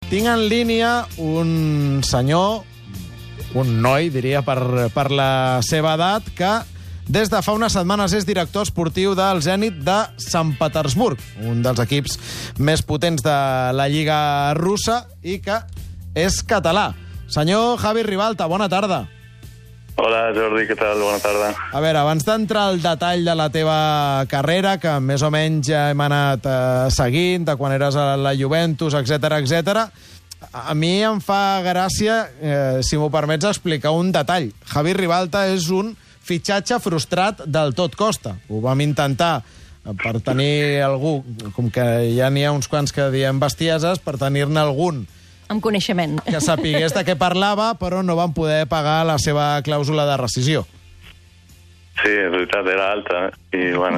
tinc en línia un senyor, un noi, diria, per la seva edat, que des de fa unes setmanes és director esportiu del Zenit de Sant Petersburg, un dels equips més potents de la Lliga russa i que és català. Senyor Javi Ribalta, bona tarda. Hola, Jordi, què tal? Bona tarda. A veure, abans d'entrar al detall de la teva carrera, que més o menys ja hem anat seguint, de quan eres a la Juventus, etc, a mi em fa gràcia, si m'ho permets, explicar un detall. Javi Ribalta és un fitxatge frustrat del tot costa. Ho vam intentar per tenir algú, com que ja n'hi ha uns quants que diem bestieses, per tenir-ne algun amb coneixement. Que sapigués de què parlava, però no van poder pagar la seva clàusula de rescisió. Sí, és veritat, era alta, i bueno...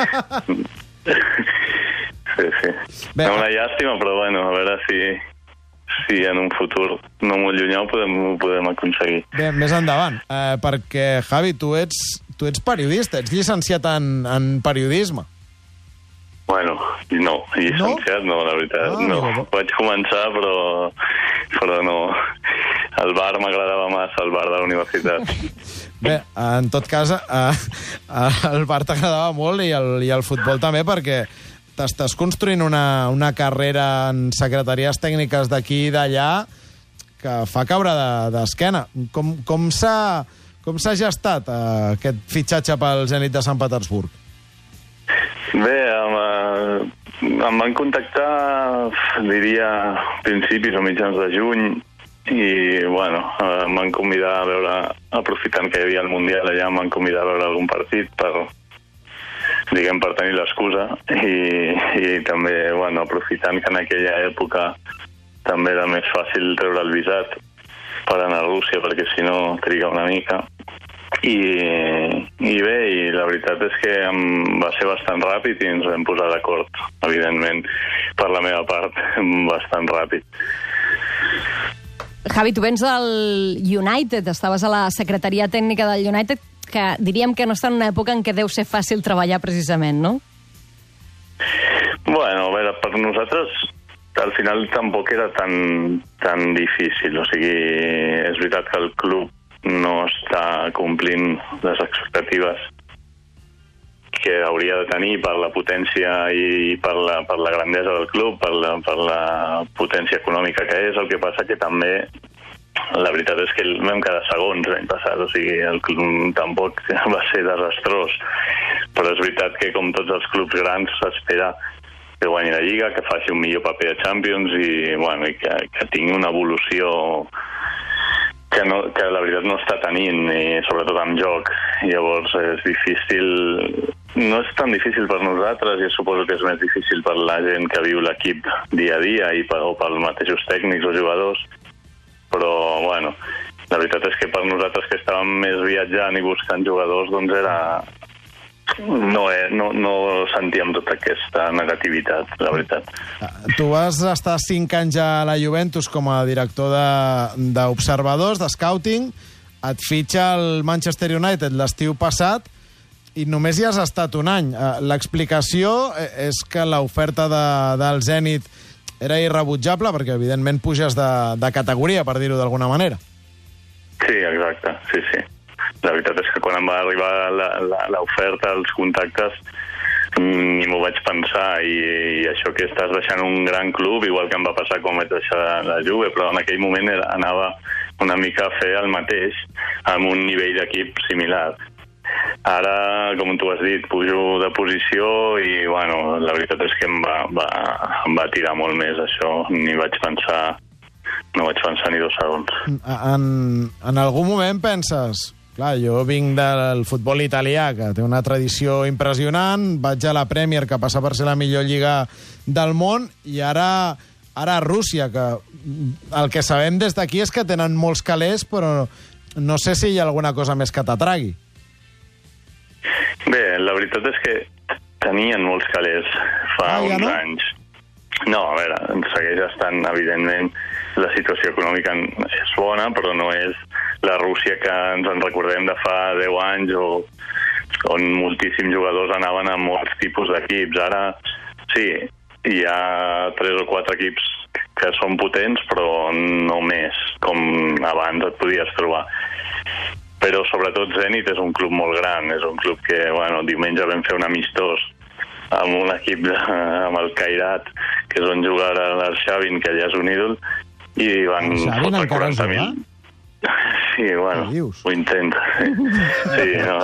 sí. Bé, una llàstima, però bueno, a veure si en un futur no molt llunyà ho podem aconseguir. Bé, més endavant, perquè, Javi, tu ets periodista, ets llicenciat en periodisme. Bueno, no, llicenciat no, la veritat, no. Vaig començar, però no. El bar m'agradava massa, el bar de la universitat. Bé, en tot cas, el bar t'agradava molt i el futbol també, perquè t'estàs construint una carrera en secretaries tècniques d'aquí i d'allà que fa caure d'esquena. Com s'ha gestat aquest fitxatge pel Zenit de Sant Petersburg? Bé, em van contactar, diria, principis o mitjans de juny, i, bueno, em van convidar a veure, aprofitant que hi havia el Mundial allà, em van convidar a veure algun partit per tenir l'excusa, i també, bueno, aprofitant que en aquella època també era més fàcil treure el visat per anar a Rússia, perquè si no triga una mica. I bé, i la veritat és que va ser bastant ràpid i ens vam posar d'acord, evidentment, per la meva part, bastant ràpid. Javi, tu vens del United, estaves a la secretaria tècnica del United, que diríem que no està en una època en què deu ser fàcil treballar precisament, no? Bueno, a veure, per nosaltres al final tampoc era tan difícil, o sigui, és veritat que el club no està complint les expectatives que hauria de tenir per la potència i per la grandesa del club, per la potència econòmica que és. El que passa que també la veritat és que vam quedar segons l'any passat, o sigui, el club tampoc va ser desastrós, però és veritat que com tots els clubs grans s'espera que guanyi la Lliga, que faci un millor paper a Champions i, bueno, i que tingui una evolució que la veritat no està tenint, i sobretot amb joc. Llavors és difícil, no és tan difícil per nosaltres, i suposo que és més difícil per la gent que viu l'equip dia a dia o pels mateixos tècnics o jugadors, però bueno, la veritat és que per nosaltres que estàvem més viatjant i buscant jugadors, doncs era... No sentíem tota aquesta negativitat, la veritat. Tu vas estar 5 anys a la Juventus com a director d'observadors, de scouting, et fitxa el Manchester United l'estiu passat i només hi has estat un any. L'explicació és que l'oferta del Zenit era irrebutjable perquè, evidentment, puges de categoria, per dir-ho d'alguna manera. Sí, exacte, sí. La veritat és que quan em va arribar l'oferta, els contactes, ni m'ho vaig pensar, i això que estàs deixant un gran club, igual que em va passar quan vaig deixar la Juve, però en aquell moment anava una mica a fer el mateix, amb un nivell d'equip similar. Ara, com tu has dit, pujo de posició i, bueno, la veritat és que em va tirar molt més això, no vaig pensar ni 2 segons. En algun moment penses... Clar, jo vinc del futbol italià, que té una tradició impressionant, vaig a la Premier, que passa per ser la millor lliga del món, i ara a Rússia, que el que sabem des d'aquí és que tenen molts calés, però no sé si hi ha alguna cosa més que t'atragui. Bé, la veritat és que tenien molts calés fa uns anys. No, a veure, segueix estant, evidentment, la situació econòmica és bona, però no és la Rússia que ens en recordem de fa 10 anys, on moltíssims jugadors anaven a molts tipus d'equips. Ara, sí, hi ha 3 o 4 equips que són potents, però no més, com abans et podies trobar. Però sobretot Zenit és un club molt gran, és un club que, diumenge vam fer un amistós amb un equip amb el Kairat, que és on juga l'Arshavin, que allà és un ídol, i van fotre 40.000. Sí, ho intenta. Sí,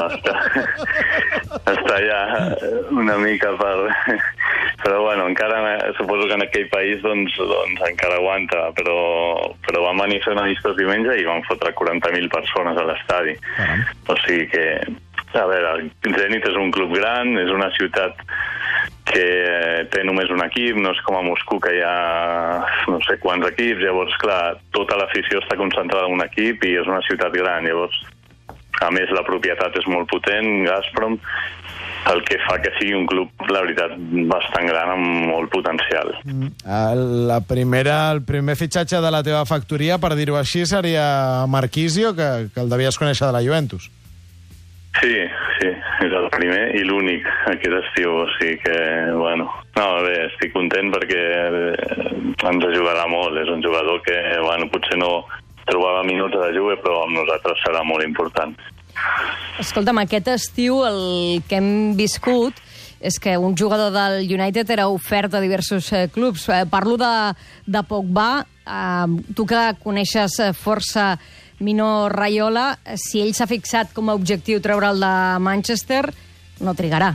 està ja una mica per... Però, encara suposo que en aquell país doncs encara aguanta, però van venir a fer un amistós diumenge i van fotre 40.000 persones a l'estadi. O sigui que, a veure, Zenit és un club gran, és una ciutat que té només un equip, no és com a Moscou, que hi ha no sé quants equips, llavors, clar, tota l'afició està concentrada en un equip i és una ciutat gran, llavors, a més, la propietat és molt potent, Gazprom, el que fa que sigui un club, la veritat, bastant gran, amb molt potencial. El primer fitxatge de la teva factoria, per dir-ho així, seria Marquisio, que el devies conèixer de la Juventus. Sí, és el primer i l'únic aquest estiu, o sigui que, estic content perquè ens ajudarà molt, és un jugador que, potser no trobava minuts a la Juve, però amb nosaltres serà molt important. Escolta'm, aquest estiu el que hem viscut és que un jugador del United era ofert a diversos clubs. Parlo de Pogba, tu que coneixes força Mino Raiola, si ell s'ha fixat com a objectiu treure'l de Manchester, no trigarà.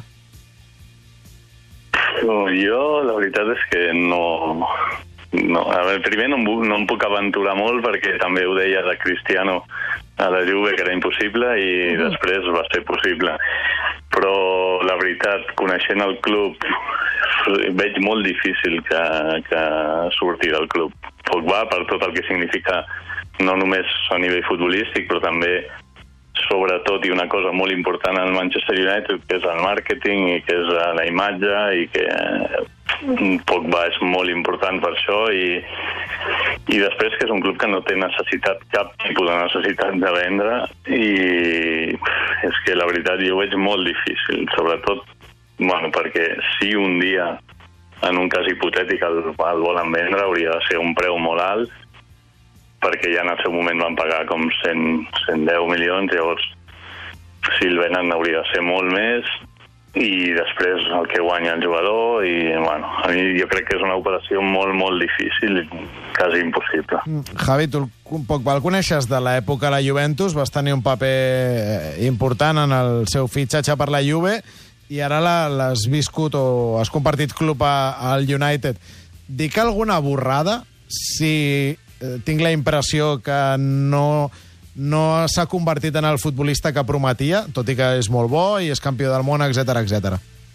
Jo, la veritat és que no. A veure, primer no em puc aventurar molt perquè també ho deia de Cristiano a la Juve, que era impossible, i després va ser possible. Però la veritat, coneixent el club, veig molt difícil que surti del club. Pogba, per tot el que significa no només a nivell futbolístic, però també, sobretot, i una cosa molt important al Manchester United, que és el màrqueting i que és la imatge, i que Pogba és molt important per això, i després que és un club que no té cap tipus de necessitat de vendre, i és que la veritat jo ho veig molt difícil, sobretot perquè si un dia, en un cas hipotètic, el volen vendre, hauria de ser un preu molt alt, perquè ja en el seu moment van pagar com 110 milions, llavors si el venen hauria de ser molt més, i després el que guanya el jugador, i a mi jo crec que és una operació molt, molt difícil i quasi impossible. Javi, tu Pogba el coneixes de l'època a la Juventus, vas tenir un paper important en el seu fitxatge per la Juve, i ara l'has viscut o has compartit club al United. Dic alguna borrada si tinc la impressió que no s'ha convertit en el futbolista que prometia, tot i que és molt bo i és campió del món, etc.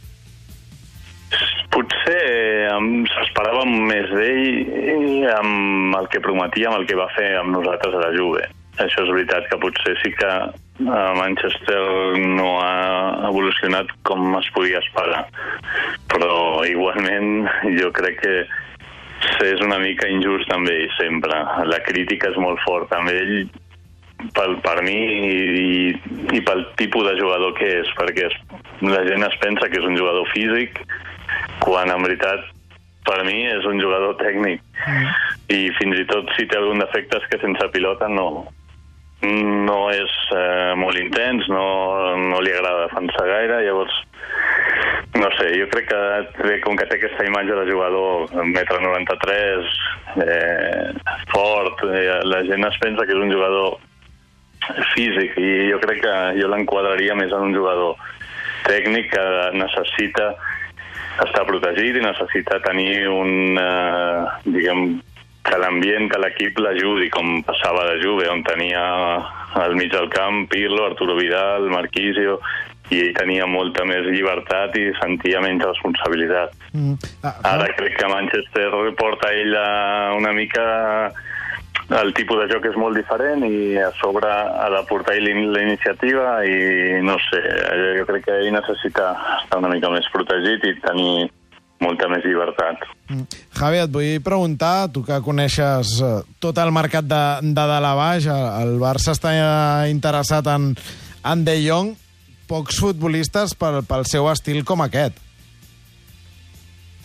Potser s'esperàvem més d'ell amb el que prometia, amb el que va fer amb nosaltres a la Juve. Això és veritat que potser sí que Manchester no ha evolucionat com es podia esperar, però igualment jo crec que és una mica injust amb ell sempre. La crítica és molt forta amb ell per mi i pel tipus de jugador que és, perquè la gent es pensa que és un jugador físic quan en veritat per mi és un jugador tècnic i fins i tot si té algun defecte és que sense pilota no és molt intens, no li agrada defensar gaire, llavors no sé, jo crec que com que té aquesta imatge de jugador 1,93 m, fort, la gent es pensa que és un jugador físic i jo crec que jo l'enquadraria més en un jugador tècnic que necessita estar protegit i necessita tenir que l'ambient, que l'equip l'ajudi, com passava a la Juve, on tenia al mig del camp Pirlo, Arturo Vidal, Marquisio, i ell tenia molta més llibertat i sentia menys responsabilitat. Ara crec que Manchester porta ell una mica el tipus de joc és molt diferent i a sobre ha de portar ell la iniciativa i no sé, jo crec que ell necessita estar una mica més protegit i tenir molta més llibertat. Javi, et vull preguntar, tu que coneixes tot el mercat de dalt a baix, el Barça està interessat en De Jong, pocs futbolistes pel seu estil com aquest.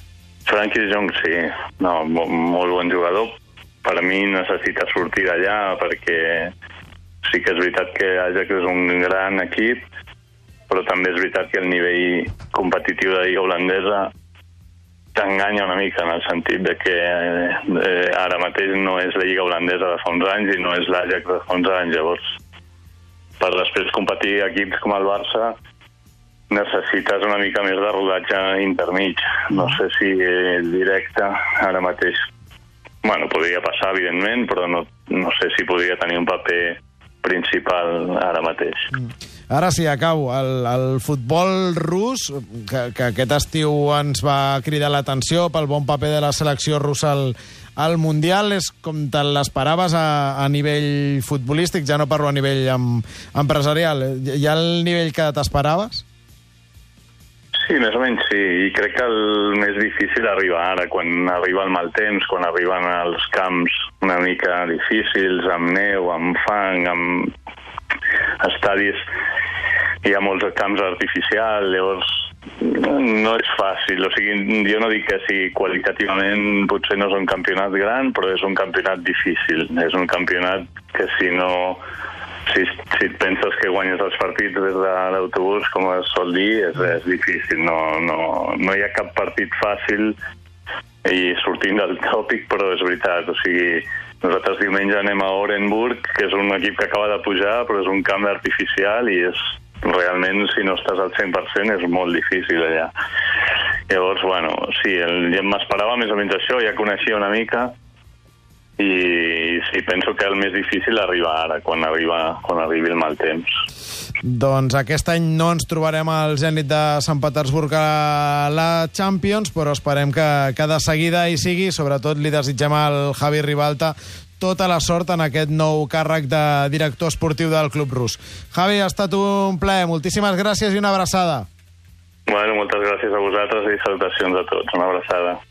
Frankie de Jong, sí. No, molt bon jugador. Per a mi necessita sortir d'allà perquè sí que és veritat que Ajax és un gran equip, però també és veritat que el nivell competitiu de lliga holandesa t'enganya una mica en el sentit de que ara mateix no és la lliga holandesa de fa uns anys i no és l'Ajax de fa uns anys. Llavors, per després competir equips com el Barça necessites una mica més de rodatge intermig. No sé si directe ara mateix. Bueno, podria passar, evidentment, però no sé si podria tenir un paper principal ara mateix. Ara sí, acabo. El futbol rus, que aquest estiu ens va cridar l'atenció pel bon paper de la selecció russa al Mundial, és com te l'esperaves a nivell futbolístic, ja no parlo a nivell empresarial. Hi ha el nivell que t'esperaves? Sí, més o menys sí, i crec que el més difícil arriba ara, quan arriba el mal temps, quan arriben els camps una mica difícils, amb neu, amb fang, amb estadis, hi ha molts camps artificials, llavors no és fàcil. O sigui, jo no dic que sigui qualitativament, potser no és un campionat gran, però és un campionat difícil. És un campionat que si et penses que guanyes els partits des de l'autobús, com es sol dir, és difícil. No hi ha cap partit fàcil, i sortint del tòpic, però és veritat. O sigui, nosaltres diumenge anem a Orenburg, que és un equip que acaba de pujar, però és un camp artificial i és realment, si no estàs al 100%, és molt difícil allà. Llavors, bueno, sí, ja m'esperava més o menys això, ja coneixia una mica, i sí, penso que el més difícil arriba ara, quan arribi el mal temps. Doncs aquest any no ens trobarem al Zenit de Sant Petersburg a la Champions, però esperem que de seguida hi sigui. Sobretot li desitgem al Javi Ribalta tota la sort en aquest nou càrrec de director esportiu del club rus. Javi, ha estat un plaer. Moltíssimes gràcies i una abraçada. Bueno, moltes gràcies a vosaltres i salutacions a tots. Una abraçada.